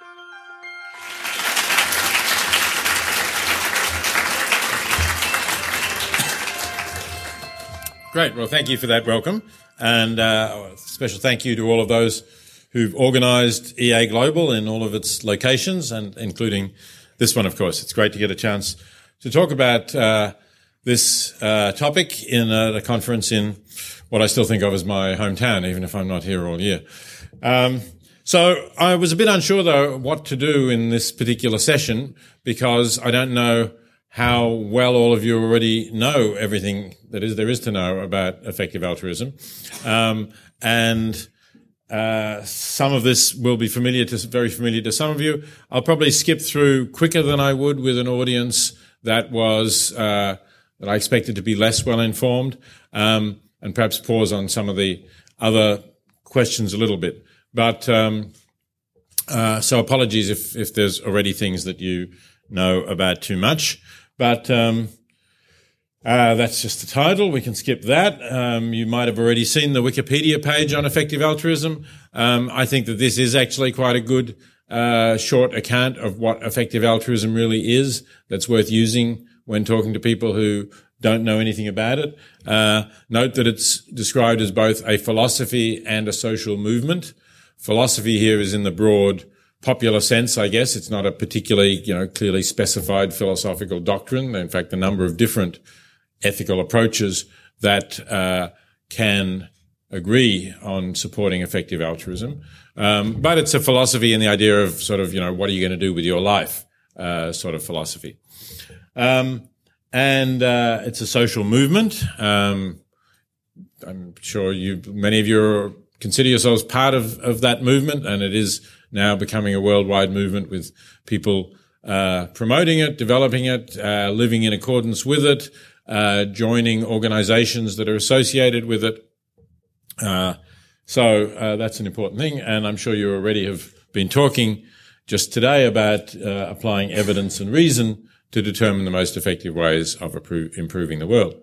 Great. Well, thank you for that welcome. And a special thank you to all of those who've organised EA Global in all of its locations, and including this one, of course. It's great to get a chance to talk about this topic in a conference in what I still think of as my hometown, even if I'm not here all year. So I was a bit unsure, though, what to do in this particular session, because I don't know how well all of you already know everything that there is to know about effective altruism. And some of this will be very familiar to some of you. I'll probably skip through quicker than I would with an audience that was that I expected to be less well informed, and perhaps pause on some of the other questions a little bit. But so apologies if there's already things that you know about too much. But that's just the title. We can skip that. You might have already seen the Wikipedia page on effective altruism. I think that this is actually quite a good short account of what effective altruism really is, that's worth using when talking to people who don't know anything about it. Note that it's described as both a philosophy and a social movement. Philosophy here is in the broad popular sense, I guess. It's not a particularly, clearly specified philosophical doctrine. In fact, a number of different ethical approaches that can agree on supporting effective altruism. But it's a philosophy in the idea of sort of, what are you going to do with your life, sort of philosophy. And it's a social movement. I'm sure many of you consider yourselves part of that movement, and it is now becoming a worldwide movement with people promoting it, developing it, living in accordance with it, joining organizations that are associated with it. So that's an important thing, and I'm sure you already have been talking just today about applying evidence and reason to determine the most effective ways of improving the world.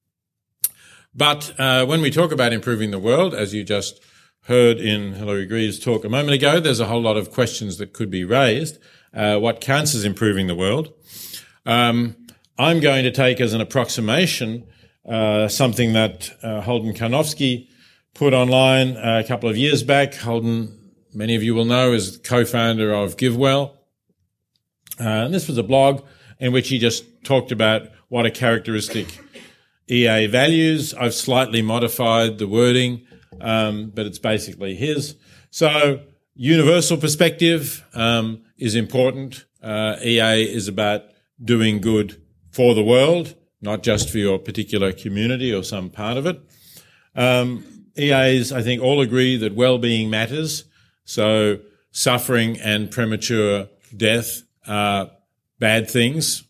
But when we talk about improving the world, as you just heard in Hilary Greaves' talk a moment ago, there's a whole lot of questions that could be raised. What counts as improving the world? I'm going to take as an approximation something that Holden Karnofsky put online a couple of years back. Holden, many of you will know, is co-founder of GiveWell. And this was a blog in which he just talked about what are characteristic EA values. I've slightly modified the wording, but it's basically his. So universal perspective is important. EA is about doing good for the world, not just for your particular community or some part of it. EAs, I think, all agree that well-being matters. So suffering and premature death are bad things.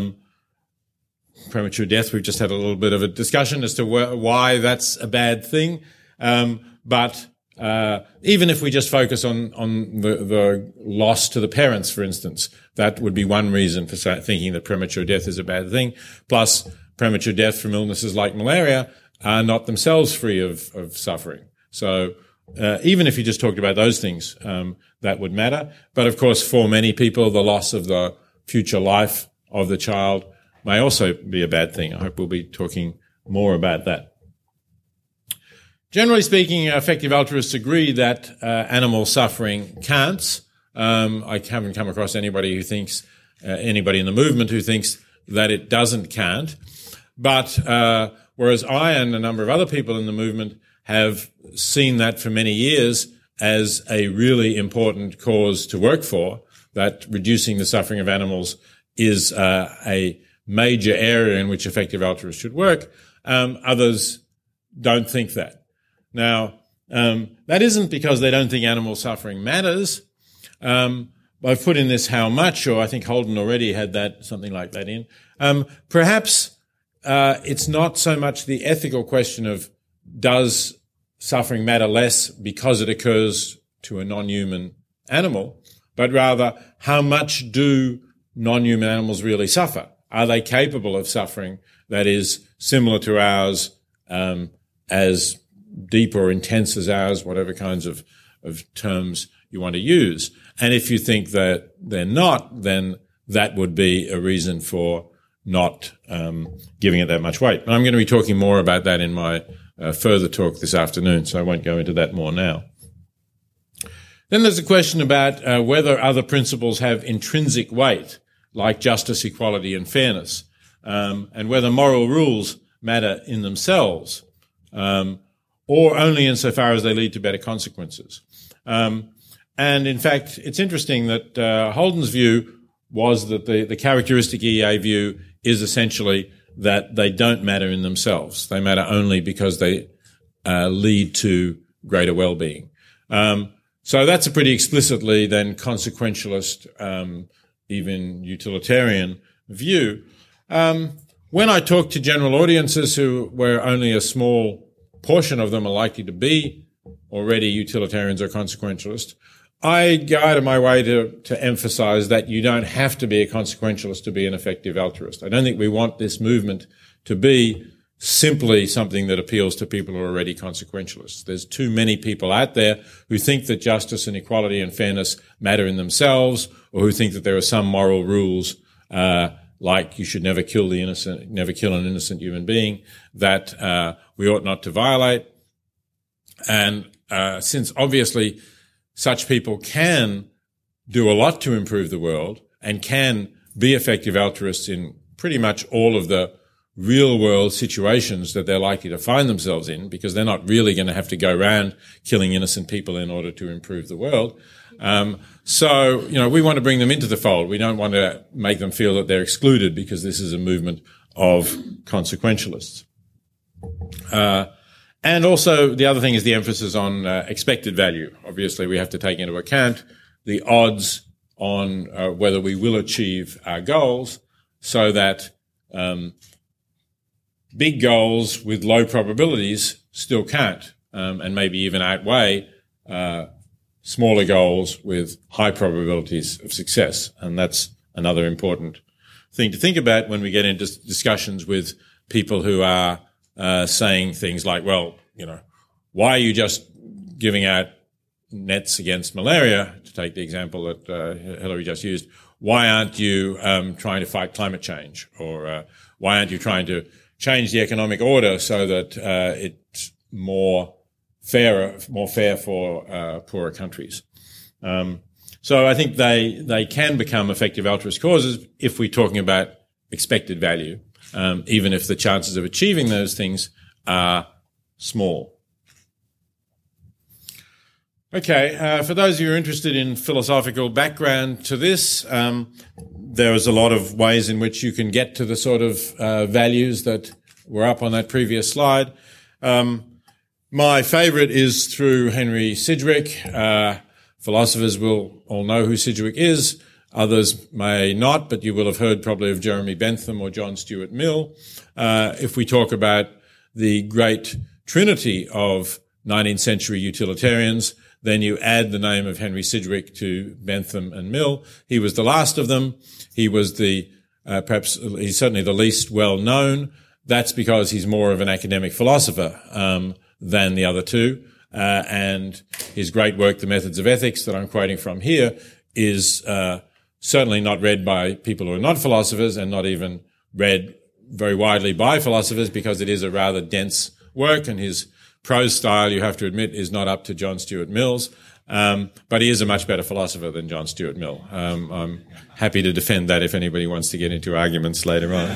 Premature death, we've just had a little bit of a discussion as to why that's a bad thing. But even if we just focus on the loss to the parents, for instance, that would be one reason for thinking that premature death is a bad thing. Plus, premature death from illnesses like malaria are not themselves free of suffering. So even if you just talked about those things, that would matter. But of course, for many people, the loss of the future life of the child may also be a bad thing. I hope we'll be talking more about that. Generally speaking, effective altruists agree that animal suffering counts. I haven't come across anybody who thinks, anybody in the movement who thinks that it doesn't count. But whereas I and a number of other people in the movement have seen that for many years as a really important cause to work for, that reducing the suffering of animals is a major area in which effective altruists should work, others don't think that. Now, that isn't because they don't think animal suffering matters. I've put in this how much, or I think Holden already had that, something like that in. Perhaps it's not so much the ethical question of does suffering matter less because it occurs to a non-human animal, but rather how much do non-human animals really suffer? Are they capable of suffering that is similar to ours, as deep or intense as ours, whatever kinds of of terms you want to use. And if you think that they're not, then that would be a reason for not giving it that much weight. And I'm going to be talking more about that in my further talk this afternoon, so I won't go into that more now. Then there's a question about whether other principles have intrinsic weight, like justice, equality, and fairness, and whether moral rules matter in themselves, or only insofar as they lead to better consequences. And in fact, it's interesting that Holden's view was that the characteristic EA view is essentially that they don't matter in themselves. They matter only because they lead to greater well-being. So that's a pretty explicitly then consequentialist, even utilitarian view. When I talk to general audiences where only a small portion of them are likely to be already utilitarians or consequentialists, I go out of my way to emphasize that you don't have to be a consequentialist to be an effective altruist. I don't think we want this movement to be simply something that appeals to people who are already consequentialists. There's too many people out there who think that justice and equality and fairness matter in themselves, or who think that there are some moral rules, like you should never kill an innocent human being, that we ought not to violate. And since obviously such people can do a lot to improve the world and can be effective altruists in pretty much all of the real world situations that they're likely to find themselves in, because they're not really going to have to go around killing innocent people in order to improve the world. So, we want to bring them into the fold. We don't want to make them feel that they're excluded because this is a movement of consequentialists. And also the other thing is the emphasis on expected value. Obviously, we have to take into account the odds on whether we will achieve our goals, so that big goals with low probabilities still count, and maybe even outweigh smaller goals with high probabilities of success. And that's another important thing to think about when we get into discussions with people who are saying things like, well, why are you just giving out nets against malaria, to take the example that Hilary just used? Why aren't you trying to fight climate change? Or why aren't you trying to change the economic order so that it's more fair for poorer countries? So I think they can become effective altruist causes if we're talking about expected value, even if the chances of achieving those things are small. Okay, for those of you who are interested in philosophical background to this, there is a lot of ways in which you can get to the sort of values that were up on that previous slide. My favourite is through Henry Sidgwick. Philosophers will all know who Sidgwick is. Others may not, but you will have heard probably of Jeremy Bentham or John Stuart Mill. If we talk about the great trinity of 19th century utilitarians, then you add the name of Henry Sidgwick to Bentham and Mill. He was the last of them. He was he's certainly the least well known. That's because he's more of an academic philosopher than the other two. And his great work, The Methods of Ethics, that I'm quoting from here, is certainly not read by people who are not philosophers, and not even read very widely by philosophers, because it is a rather dense work, and his prose style, you have to admit, is not up to John Stuart Mill's. But he is a much better philosopher than John Stuart Mill. I'm happy to defend that if anybody wants to get into arguments later on.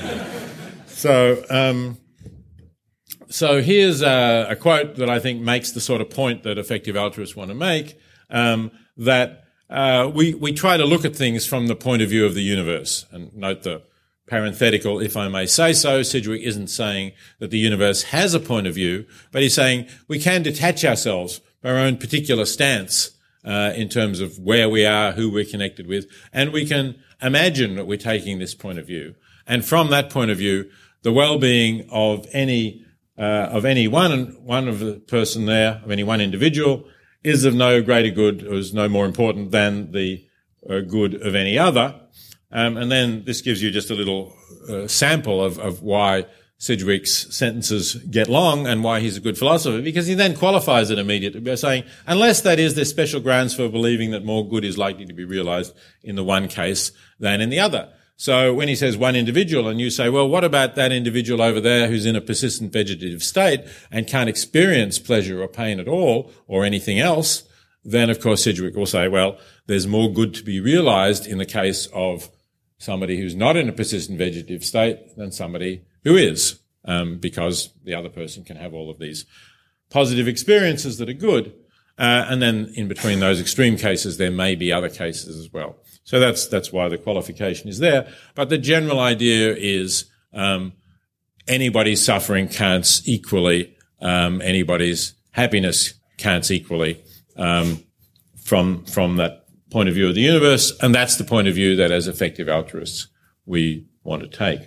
So here's a quote that I think makes the sort of point that effective altruists want to make, that we try to look at things from the point of view of the universe. And note the parenthetical, if I may say so. Sidgwick isn't saying that the universe has a point of view, but he's saying we can detach ourselves from our own particular stance in terms of where we are, who we're connected with, and we can imagine that we're taking this point of view. And from that point of view, the well-being of any one of the person there, of any one individual, is of no greater good, or is no more important than the good of any other. And then this gives you just a little sample of why Sidgwick's sentences get long and why he's a good philosopher, because he then qualifies it immediately by saying, unless that is, there's special grounds for believing that more good is likely to be realized in the one case than in the other. So when he says one individual and you say, well, what about that individual over there who's in a persistent vegetative state and can't experience pleasure or pain at all or anything else, then of course Sidgwick will say, well, there's more good to be realized in the case of somebody who's not in a persistent vegetative state than somebody who is, because the other person can have all of these positive experiences that are good. And then in between those extreme cases, there may be other cases as well. So that's why the qualification is there. But the general idea is, anybody's suffering counts equally, anybody's happiness counts equally, from that point of view of the universe. And that's the point of view that as effective altruists we want to take.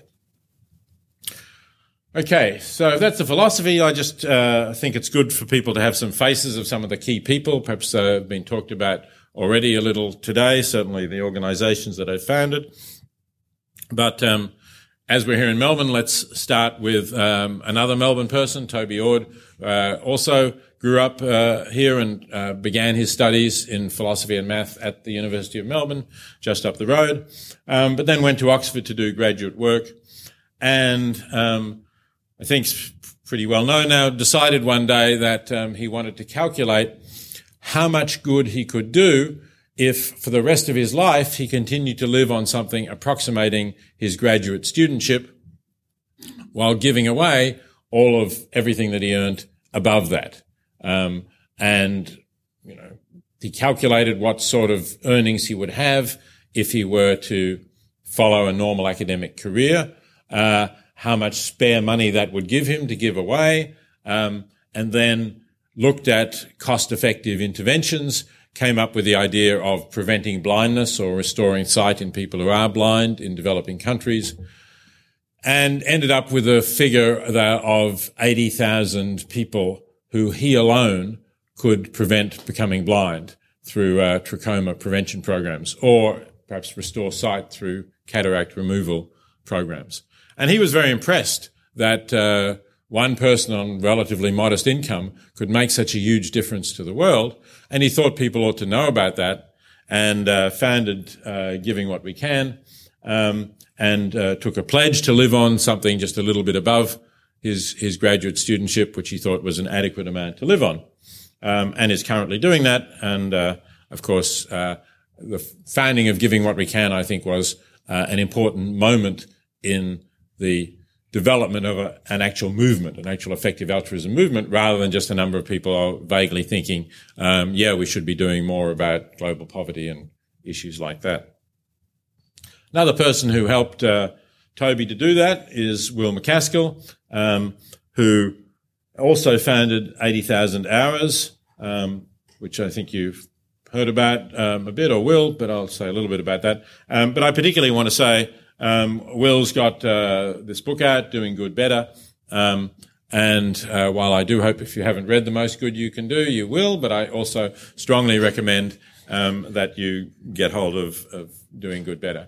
Okay, so that's the philosophy. I just think it's good for people to have some faces of some of the key people, perhaps been talked about already a little today, certainly the organisations that I've founded. But as we're here in Melbourne, let's start with another Melbourne person, Toby Ord, also grew up here and began his studies in philosophy and math at the University of Melbourne, just up the road, but then went to Oxford to do graduate work. And I think it's pretty well known now, decided one day that he wanted to calculate how much good he could do if for the rest of his life he continued to live on something approximating his graduate studentship while giving away all of everything that he earned above that. And, you know, he calculated what sort of earnings he would have if he were to follow a normal academic career, how much spare money that would give him to give away, and then looked at cost-effective interventions, came up with the idea of preventing blindness or restoring sight in people who are blind in developing countries, and ended up with a figure of 80,000 people who he alone could prevent becoming blind through trachoma prevention programs, or perhaps restore sight through cataract removal programs. And he was very impressed that one person on relatively modest income could make such a huge difference to the world. And he thought people ought to know about that, and founded Giving What We Can, and took a pledge to live on something just a little bit above his graduate studentship, which he thought was an adequate amount to live on, and is currently doing that. And of course, the founding of Giving What We Can, I think, was an important moment in the development of an actual movement, an actual effective altruism movement, rather than just a number of people vaguely thinking, we should be doing more about global poverty and issues like that. Another person who helped Toby to do that is Will MacAskill, who also founded 80,000 Hours, which I think you've heard about a bit, or will, but I'll say a little bit about that. But I particularly want to say Will's got this book out, Doing Good Better, and while I do hope if you haven't read The Most Good You Can Do, you will, but I also strongly recommend that you get hold of Doing Good Better.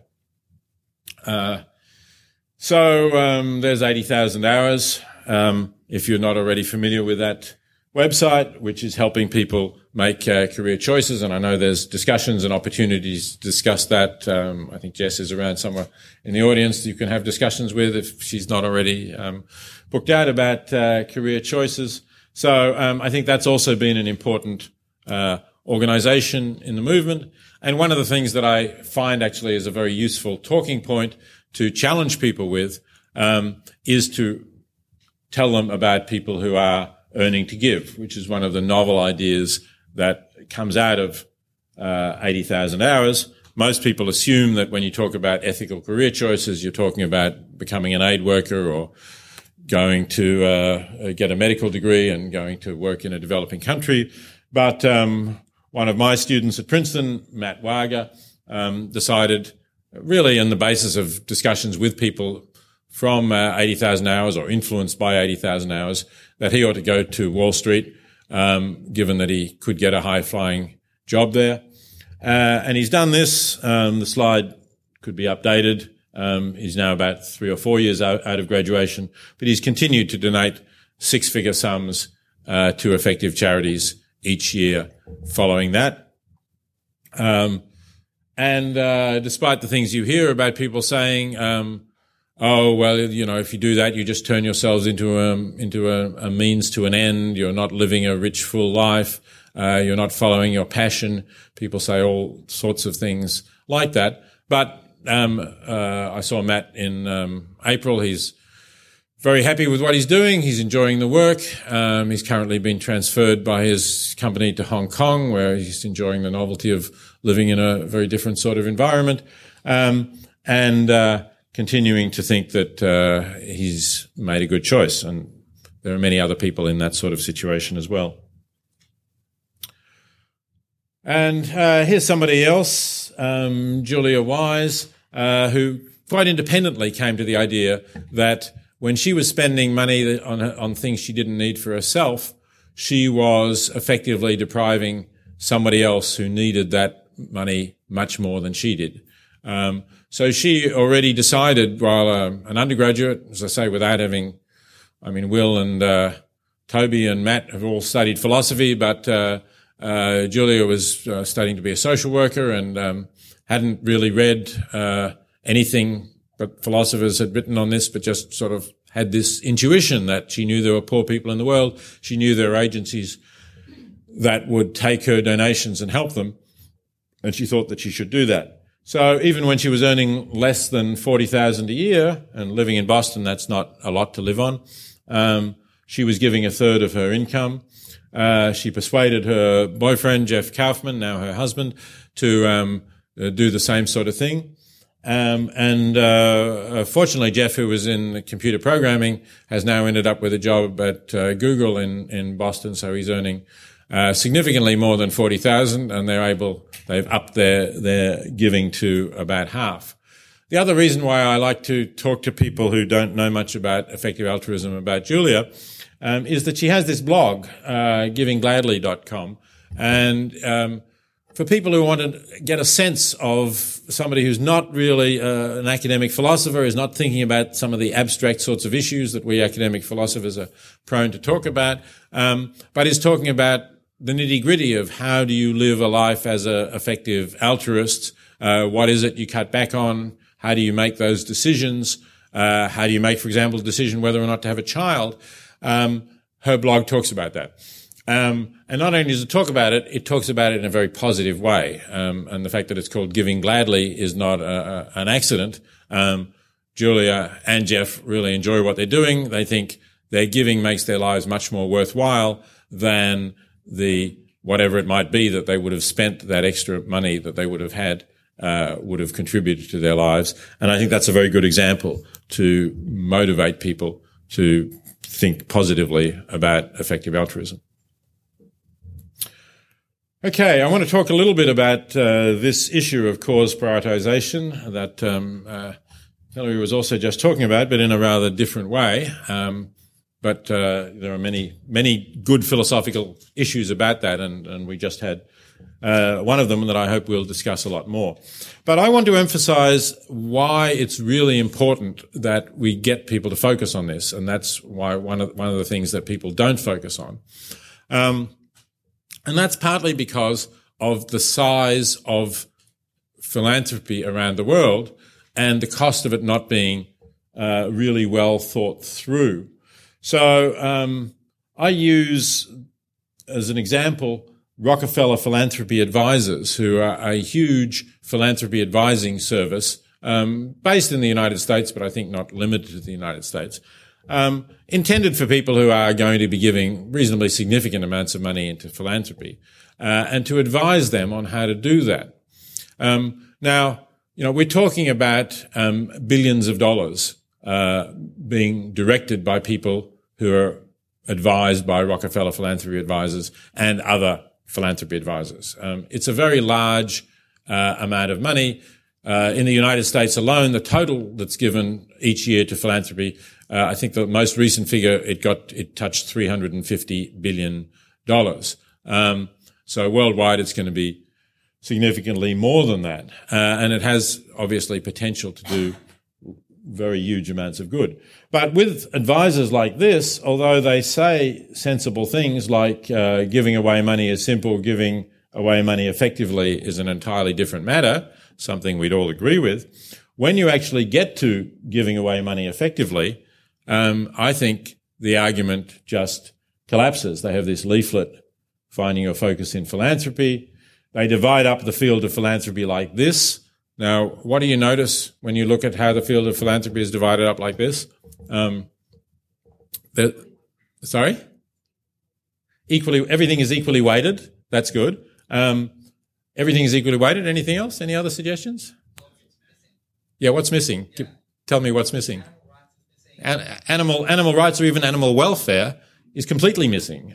So there's 80,000 Hours. If you're not already familiar with that website, which is helping people make career choices, and I know there's discussions and opportunities to discuss that. I think Jess is around somewhere in the audience you can have discussions with if she's not already booked out about career choices. So I think that's also been an important organization in the movement. And one of the things that I find actually is a very useful talking point to challenge people with is to tell them about people who are earning to give, which is one of the novel ideas that comes out of 80,000 Hours. Most people assume that when you talk about ethical career choices, you're talking about becoming an aid worker or going to get a medical degree and going to work in a developing country. But one of my students at Princeton, Matt Wager, decided, really on the basis of discussions with people from 80,000 Hours or influenced by 80,000 Hours, that he ought to go to Wall Street, given that he could get a high-flying job there. And he's done this. The slide could be updated. He's now about 3 or 4 years out of graduation, but he's continued to donate six-figure sums to effective charities each year following that. Despite the things you hear about people saying, oh, well, if you do that, you just turn yourselves into a means to an end. You're not living a rich, full life. You're not following your passion. People say all sorts of things like that. But I saw Matt in April. He's very happy with what he's doing. He's enjoying the work. He's currently been transferred by his company to Hong Kong, where he's enjoying the novelty of living in a very different sort of environment, and continuing to think that he's made a good choice. And there are many other people in that sort of situation as well. And here's somebody else, Julia Wise, who quite independently came to the idea that when she was spending money on things she didn't need for herself, she was effectively depriving somebody else who needed that money much more than she did. So she already decided while an undergraduate, as I say, without having, Will and Toby and Matt have all studied philosophy, but Julia was studying to be a social worker and hadn't really read anything but philosophers had written on this, but just sort of had this intuition that she knew there were poor people in the world. She knew there were agencies that would take her donations and help them, and she thought that she should do that. So even when she was earning less than $40,000 a year, and living in Boston, that's not a lot to live on, she was giving a third of her income. She persuaded her boyfriend, Jeff Kaufman, now her husband, to do the same sort of thing. Fortunately, Jeff, who was in computer programming, has now ended up with a job at Google in Boston, so he's earning significantly more than $40,000, and they've upped their giving to about half. The other reason why I like to talk to people who don't know much about effective altruism about Julia is that she has this blog, givinggladly.com, and for people who want to get a sense of somebody who's not really an academic philosopher, is not thinking about some of the abstract sorts of issues that we academic philosophers are prone to talk about, but is talking about the nitty-gritty of how do you live a life as an effective altruist, what is it you cut back on, how do you make those decisions, how do you make, for example, the decision whether or not to have a child. Her blog talks about that. And not only does it talk about it, it talks about it in a very positive way. And the fact that it's called Giving Gladly is not an accident. Julia and Jeff really enjoy what they're doing. They think their giving makes their lives much more worthwhile than whatever it might be that they would have spent, that extra money that they would have had, would have contributed to their lives. And I think that's a very good example to motivate people to think positively about effective altruism. Okay, I want to talk a little bit about this issue of cause prioritization that Hilary was also just talking about, but in a rather different way. But there are many good philosophical issues about that, and we just had one of them that I hope we'll discuss a lot more. But I want to emphasize why it's really important that we get people to focus on this, and that's why one of the things that people don't focus on. And that's partly because of the size of philanthropy around the world and the cost of it not being really well thought through. So I use, as an example, Rockefeller Philanthropy Advisors, who are a huge philanthropy advising service based in the United States, but I think not limited to the United States. Intended for people who are going to be giving reasonably significant amounts of money into philanthropy, and to advise them on how to do that. Now, we're talking about billions of dollars being directed by people who are advised by Rockefeller Philanthropy Advisors and other philanthropy advisors. It's a very large amount of money. In the United States alone, the total that's given each year to philanthropy, I think the most recent figure, it touched $350 billion. So worldwide, it's going to be significantly more than that. And it has obviously potential to do very huge amounts of good. But with advisors like this, although they say sensible things like giving away money is simple, giving away money effectively is an entirely different matter, something we'd all agree with, when you actually get to giving away money effectively, I think the argument just collapses. They have this leaflet, Finding Your Focus in Philanthropy. They divide up the field of philanthropy like this. Now, what do you notice when you look at how the field of philanthropy is divided up like this? Everything is equally weighted. That's good. Everything is equally weighted. Anything else? Any other suggestions? Yeah, what's missing? Tell me what's missing. Animal rights or even animal welfare is completely missing.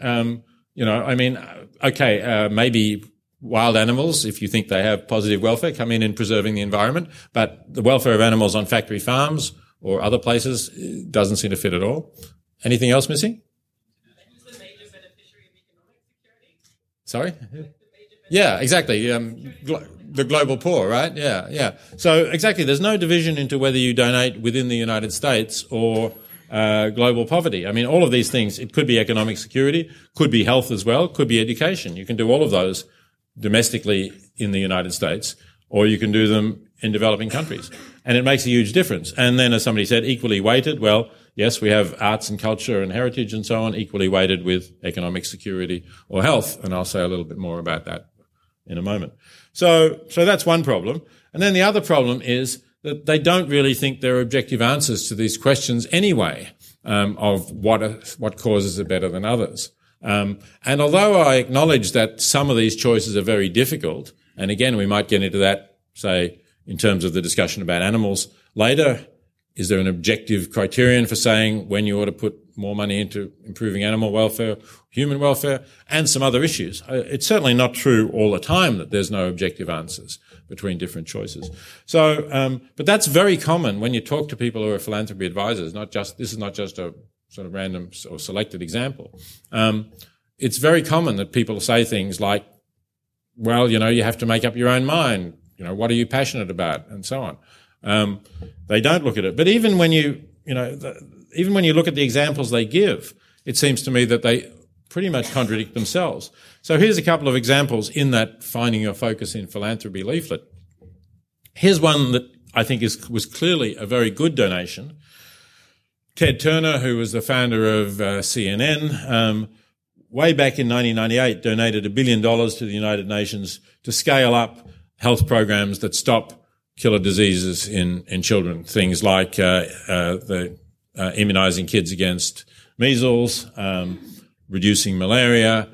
Maybe wild animals, if you think they have positive welfare, come in preserving the environment, but the welfare of animals on factory farms or other places doesn't seem to fit at all. Anything else missing? Who's the major beneficiary of economic security? Sorry? Yeah, exactly. The global poor, right? Yeah. So exactly, there's no division into whether you donate within the United States or global poverty. I mean, all of these things, it could be economic security, could be health as well, could be education. You can do all of those domestically in the United States, or you can do them in developing countries. And it makes a huge difference. And then, as somebody said, equally weighted. Well, yes, we have arts and culture and heritage and so on, equally weighted with economic security or health. And I'll say a little bit more about that in a moment. So that's one problem. And then the other problem is that they don't really think there are objective answers to these questions anyway, of what causes are better than others. And although I acknowledge that some of these choices are very difficult, and again, we might get into that, say, in terms of the discussion about animals later, is there an objective criterion for saying when you ought to put more money into improving animal welfare, human welfare, and some other issues? It's certainly not true all the time that there's no objective answers between different choices. So, but that's very common when you talk to people who are philanthropy advisors. This is not just a sort of random or selected example. It's very common that people say things like, well, you have to make up your own mind. What are you passionate about? And so on. They don't look at it. But even when you look at the examples they give, it seems to me that they pretty much contradict themselves. So here's a couple of examples in that Finding Your Focus in Philanthropy leaflet. Here's one that I think was clearly a very good donation. Ted Turner, who was the founder of CNN, way back in 1998, donated $1 billion to the United Nations to scale up health programs that stop killer diseases in children. Things like immunizing kids against measles, reducing malaria,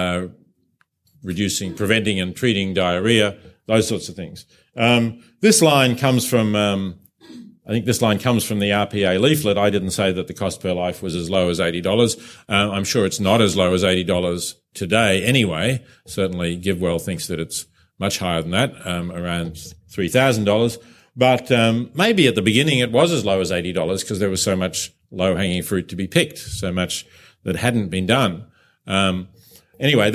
preventing and treating diarrhea, those sorts of things. This line comes from the RPA leaflet. I didn't say that the cost per life was as low as $80. I'm sure it's not as low as $80 today anyway. Certainly GiveWell thinks that it's much higher than that, around $3,000. But maybe at the beginning it was as low as $80 because there was so much low-hanging fruit to be picked, so much that hadn't been done. Anyway,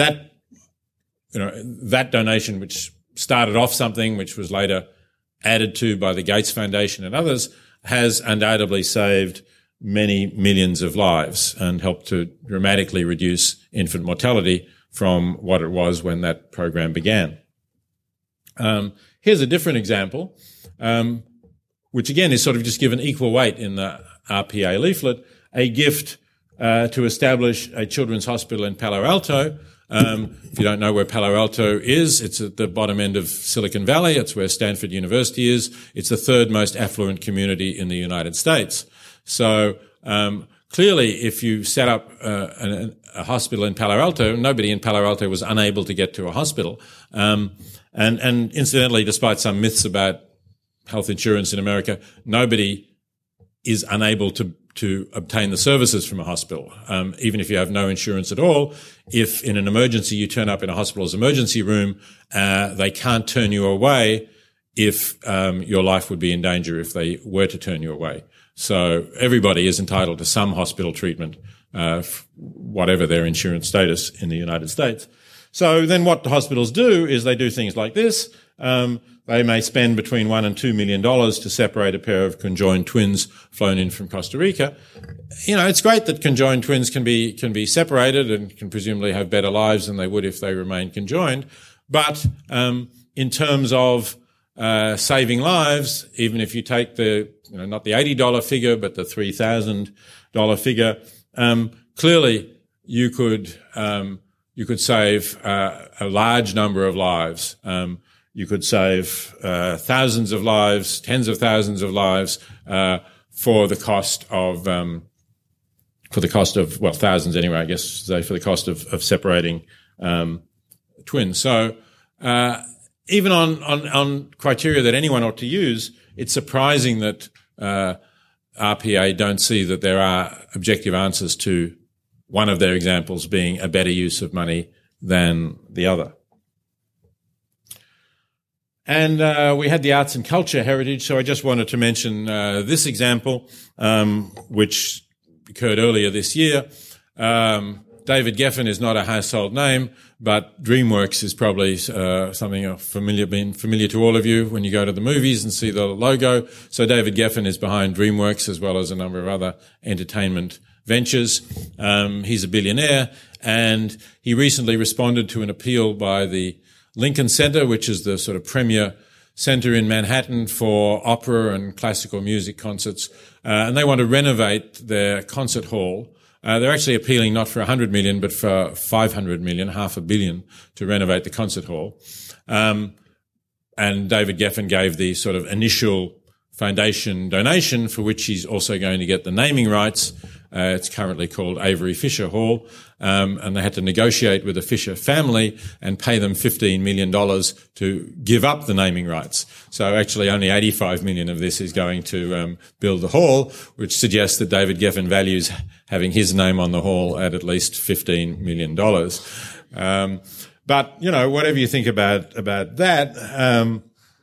that donation, which started off something which was later added to by the Gates Foundation and others, has undoubtedly saved many millions of lives and helped to dramatically reduce infant mortality from what it was when that program began. Here's a different example, which again is sort of just given equal weight in the RPA leaflet, a gift to establish a children's hospital in Palo Alto. If you don't know where Palo Alto is, it's at the bottom end of Silicon Valley. It's where Stanford University is. It's the third most affluent community in the United States. So clearly, if you set up a hospital in Palo Alto, nobody in Palo Alto was unable to get to a hospital. And incidentally, despite some myths about health insurance in America, nobody is unable to obtain the services from a hospital. Even if you have no insurance at all, if in an emergency you turn up in a hospital's emergency room, they can't turn you away if your life would be in danger if they were to turn you away. So everybody is entitled to some hospital treatment, whatever their insurance status in the United States. So then what the hospitals do is they do things like this. They may spend between $1 and $2 million to separate a pair of conjoined twins flown in from Costa Rica. It's great that conjoined twins can be separated and can presumably have better lives than they would if they remained conjoined. But in terms of saving lives, even if you take the not the $80 figure but the $3,000 figure, clearly you could save a large number of lives. You could save thousands of lives, tens of thousands of lives for the cost of thousands anyway, I guess, say, for the cost of separating twins. So even on criteria that anyone ought to use, it's surprising that RPA don't see that there are objective answers to one of their examples being a better use of money than the other. And we had the arts and culture heritage, so I just wanted to mention this example, which occurred earlier this year. David Geffen is not a household name, but DreamWorks is probably something familiar to all of you when you go to the movies and see the logo. So David Geffen is behind DreamWorks as well as a number of other entertainment ventures. He's a billionaire, and he recently responded to an appeal by the Lincoln Center, which is the sort of premier center in Manhattan for opera and classical music concerts, and they want to renovate their concert hall. They're actually appealing not for $100 million, but for $500 million, $500 million, to renovate the concert hall. And David Geffen gave the sort of initial foundation donation, for which he's also going to get the naming rights. It's currently called Avery Fisher Hall. And they had to negotiate with the Fisher family and pay them $15 million to give up the naming rights. So actually only $85 million of this is going to build the hall, which suggests that David Geffen values having his name on the hall at least $15 million. But, whatever you think about that,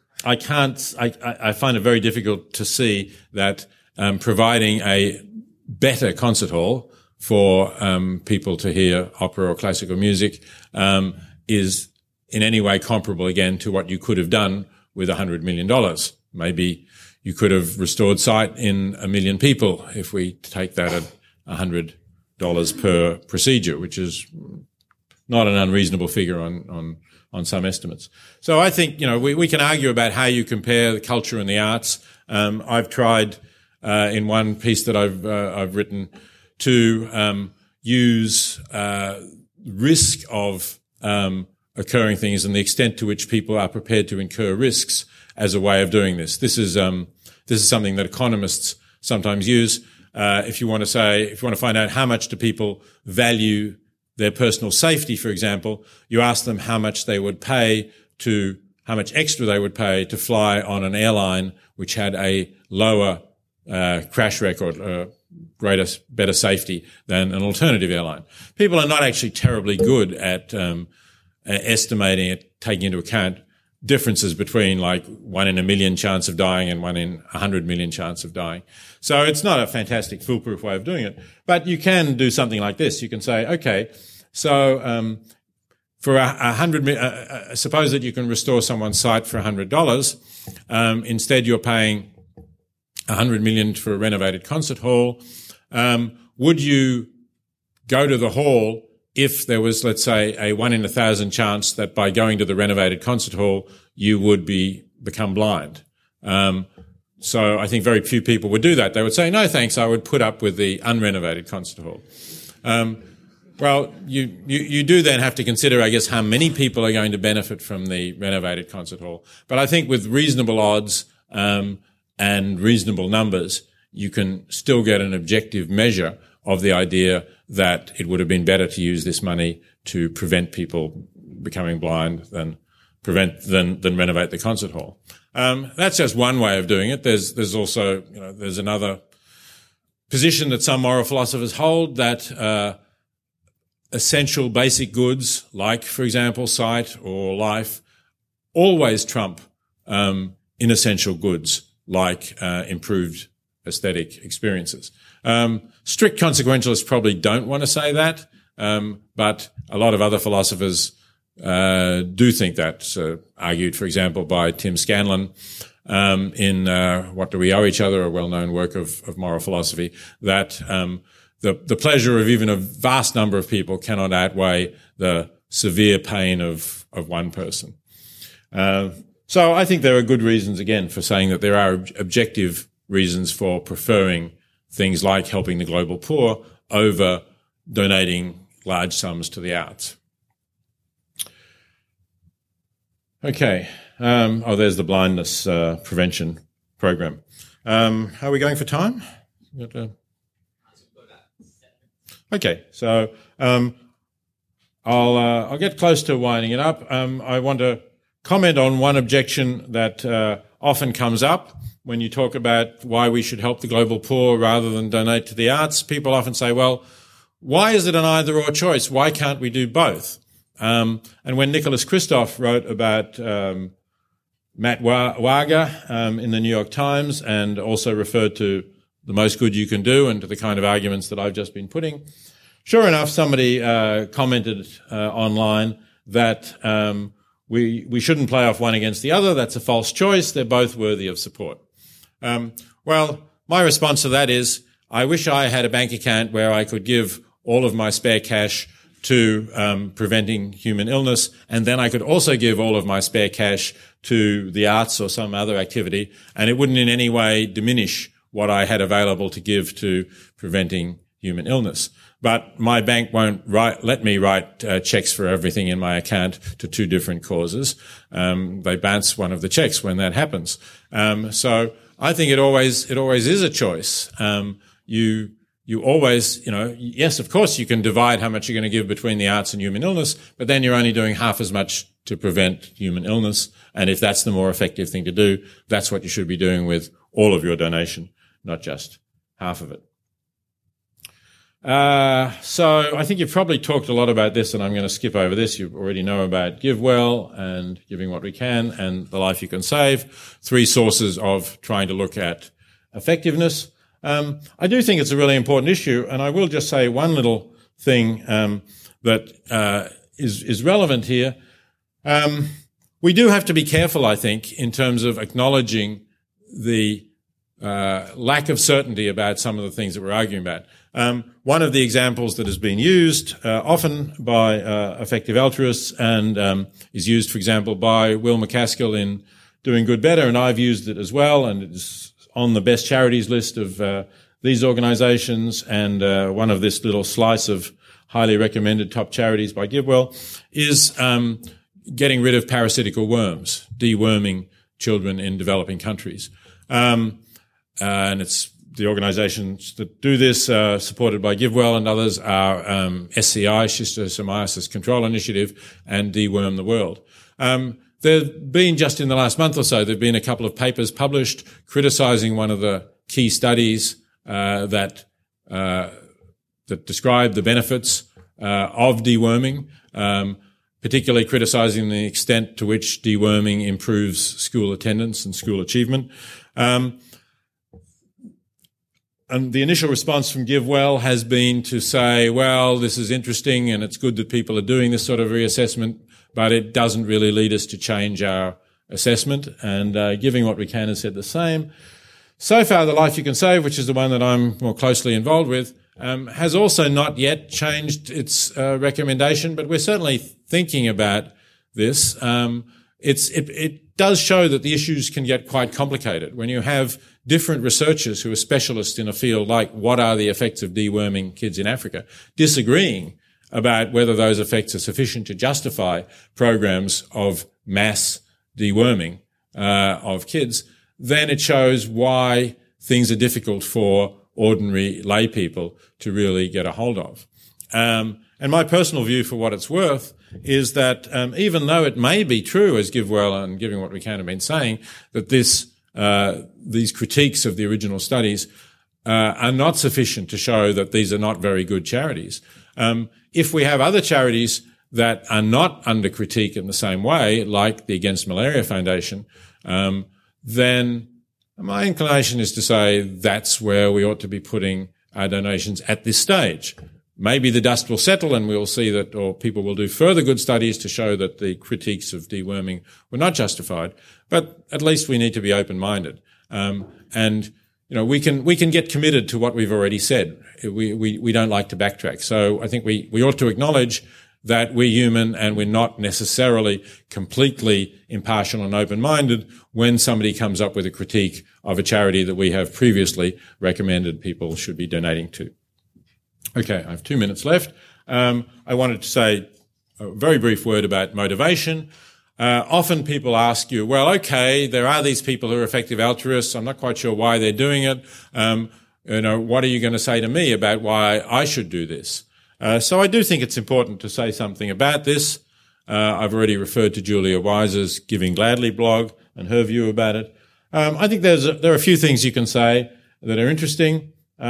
I find it very difficult to see that providing a better concert hall for people to hear opera or classical music is in any way comparable again to what you could have done with $100 million. Maybe you could have restored sight in 1 million people if we take that at $100 per procedure, which is not an unreasonable figure on some estimates. So I think, we can argue about how you compare the culture and the arts. I've tried in one piece that I've written to use risk of occurring things and the extent to which people are prepared to incur risks as a way of doing this. This is something that economists sometimes use. If you want to find out how much do people value their personal safety, for example, you ask them how much extra they would pay to fly on an airline which had a lower crash record, better safety than an alternative airline. People are not actually terribly good at estimating it, taking into account differences between like 1 in 1 million chance of dying and 1 in 100 million chance of dying. So it's not a fantastic foolproof way of doing it, but you can do something like this. You can say, okay, so for suppose that you can restore someone's sight for $100. Instead, you're paying $100 million for a renovated concert hall. Would you go to the hall if there was, let's say, a 1 in 1,000 chance that by going to the renovated concert hall, you would become blind? So I think very few people would do that. They would say, no, thanks, I would put up with the unrenovated concert hall. Well, you do then have to consider, I guess, how many people are going to benefit from the renovated concert hall. But I think with reasonable odds, and reasonable numbers, you can still get an objective measure of the idea that it would have been better to use this money to prevent people becoming blind than renovate the concert hall. That's just one way of doing it. There's also, there's another position that some moral philosophers hold that, essential basic goods, like, for example, sight or life, always trump, inessential goods, like improved aesthetic experiences. Strict consequentialists probably don't want to say that, but a lot of other philosophers do think that, argued, for example, by Tim Scanlon in What Do We Owe Each Other, a well-known work of moral philosophy, that the pleasure of even a vast number of people cannot outweigh the severe pain of one person. So I think there are good reasons, again, for saying that there are objective reasons for preferring things like helping the global poor over donating large sums to the arts. Okay. There's the blindness prevention program. How are we going for time? Okay. So I'll get close to winding it up. I want to comment on one objection that often comes up when you talk about why we should help the global poor rather than donate to the arts. People often say, well, why is it an either-or choice? Why can't we do both? And when Nicholas Kristof wrote about Matt Wager in the New York Times, and also referred to the most good you can do and to the kind of arguments that I've just been putting, sure enough, somebody commented online that we shouldn't play off one against the other. That's a false choice. They're both worthy of support. Well, my response to that is, I wish I had a bank account where I could give all of my spare cash to preventing human illness, and then I could also give all of my spare cash to the arts or some other activity, and it wouldn't in any way diminish what I had available to give to preventing human illness. But my bank won't let me write checks for everything in my account to two different causes. They bounce one of the checks when that happens. So I think it always is a choice. You always, yes, of course you can divide how much you're going to give between the arts and human illness, but then you're only doing half as much to prevent human illness. And if that's the more effective thing to do, that's what you should be doing with all of your donation, not just half of it. So I think you've probably talked a lot about this, and I'm going to skip over this. You already know about GiveWell and Giving What We Can and The Life You Can Save, three sources of trying to look at effectiveness. I do think it's a really important issue, and I will just say one little thing that is relevant here. We do have to be careful, I think, in terms of acknowledging the lack of certainty about some of the things that we're arguing about. One of the examples that has been used often by effective altruists and is used, for example, by Will MacAskill in Doing Good Better, and I've used it as well, and it's on the best charities list of these organizations, and one of this little slice of highly recommended top charities by GiveWell is getting rid of parasitical worms, deworming children in developing countries. And it's the organizations that do this, supported by GiveWell and others, are SCI, Schistosomiasis Control Initiative, and Deworm the World. There've been, just in the last month or so, there've been a couple of papers published criticizing one of the key studies that describe the benefits of deworming, particularly criticizing the extent to which deworming improves school attendance and school achievement. And the initial response from GiveWell has been to say, well, this is interesting and it's good that people are doing this sort of reassessment, but it doesn't really lead us to change our assessment. And Giving What We Can has said the same. So far, The Life You Can Save, which is the one that I'm more closely involved with, has also not yet changed its recommendation, but we're certainly thinking about this. It does show that the issues can get quite complicated when you have different researchers who are specialists in a field like what are the effects of deworming kids in Africa, disagreeing about whether those effects are sufficient to justify programs of mass deworming of kids. Then it shows why things are difficult for ordinary lay people to really get a hold of. And my personal view, for what it's worth, is that even though it may be true, as GiveWell and Giving What We Can have been saying, that these critiques of the original studies are not sufficient to show that these are not very good charities. If we have other charities that are not under critique in the same way, like the Against Malaria Foundation, then my inclination is to say that's where we ought to be putting our donations at this stage. maybe the dust will settle and we'll see that, or people will do further good studies to show that the critiques of deworming were not justified. But at least we need to be open-minded. And, we can get committed to what we've already said. We don't like to backtrack. So I think we ought to acknowledge that we're human and we're not necessarily completely impartial and open-minded when somebody comes up with a critique of a charity that we have previously recommended people should be donating to. Okay, I have 2 minutes left. I wanted to say a very brief word about motivation. Often people ask you, well, okay, there are these people who are effective altruists. I'm not quite sure why they're doing it. What are you going to say to me about why I should do this? So I do think it's important to say something about this. I've already referred to Julia Wise's Giving Gladly blog and her view about it. I think there are a few things you can say that are interesting.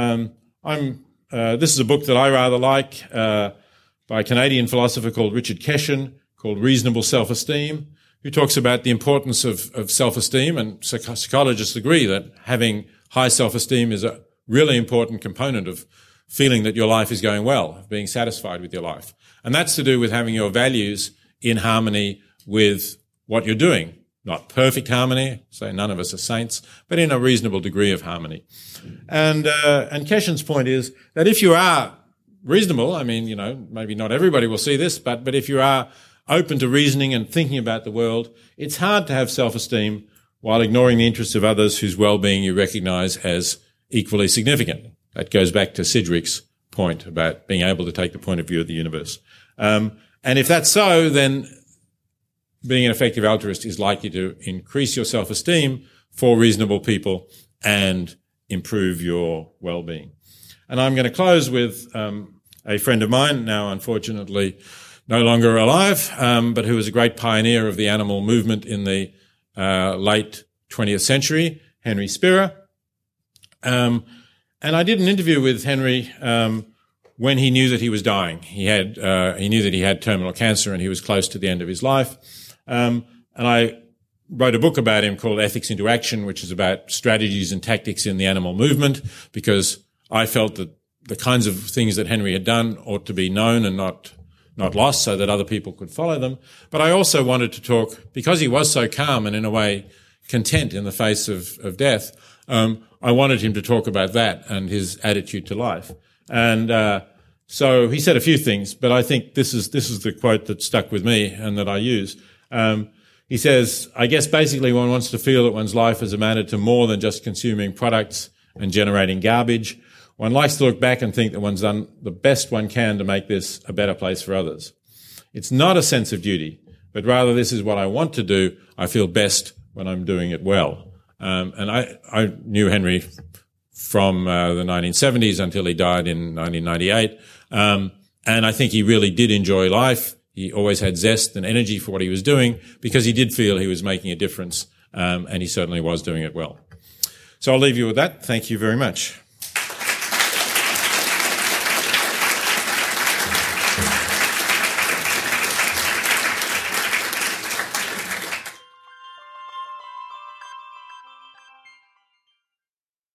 This is a book that I rather like by a Canadian philosopher called Richard Keshen, called Reasonable Self-Esteem, who talks about the importance of self-esteem, and psychologists agree that having high self-esteem is a really important component of feeling that your life is going well, of being satisfied with your life. And that's to do with having your values in harmony with what you're doing. Not perfect harmony, so none of us are saints, but in a reasonable degree of harmony. And Keshen's point is that if you are reasonable, maybe not everybody will see this, but if you are open to reasoning and thinking about the world, it's hard to have self-esteem while ignoring the interests of others whose well-being you recognise as equally significant. That goes back to Sidgwick's point about being able to take the point of view of the universe. And if that's so, then being an effective altruist is likely to increase your self-esteem for reasonable people and improve your well-being. And I'm going to close with a friend of mine, now unfortunately no longer alive, but who was a great pioneer of the animal movement in the late 20th century, Henry Spira. And I did an interview with Henry when he knew that he was dying. He knew that he had terminal cancer and he was close to the end of his life. And I wrote a book about him called Ethics into Action, which is about strategies and tactics in the animal movement, because I felt that the kinds of things that Henry had done ought to be known and not lost so that other people could follow them. But I also wanted to talk, because he was so calm and in a way content in the face of death, I wanted him to talk about that and his attitude to life. And so he said a few things, but I think this is the quote that stuck with me and that I use. He says, I guess basically one wants to feel that one's life has amounted to more than just consuming products and generating garbage. One likes to look back and think that one's done the best one can to make this a better place for others. It's not a sense of duty, but rather this is what I want to do. I feel best when I'm doing it well. And I knew Henry from the 1970s until he died in 1998. And I think he really did enjoy life. He always had zest and energy for what he was doing because he did feel he was making a difference, and he certainly was doing it well. So I'll leave you with that. Thank you very much.